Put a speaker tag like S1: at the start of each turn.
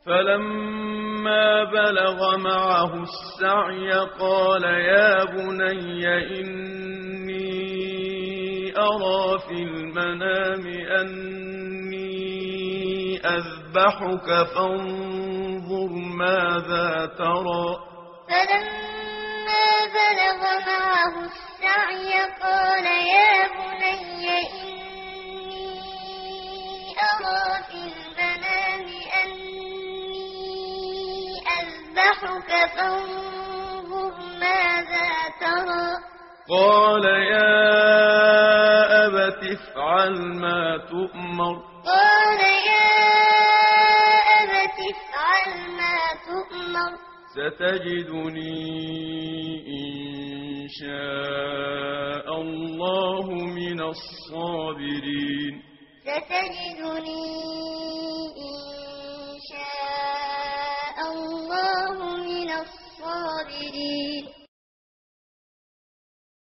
S1: فلما بلغ معه السعي قال يا بني إني أرى في المنام أني أذبحك فانظر ماذا ترى.
S2: فلما بلغ معه السعي قال يا بني إني أرى في المنام أني أذبحك فانظر ماذا ترى.
S1: قال يا أبت افعل ما تؤمر.
S2: قال يا أبت افعل ما تؤمر.
S1: ستجدني إن شاء الله من الصابرين.
S2: ستجدني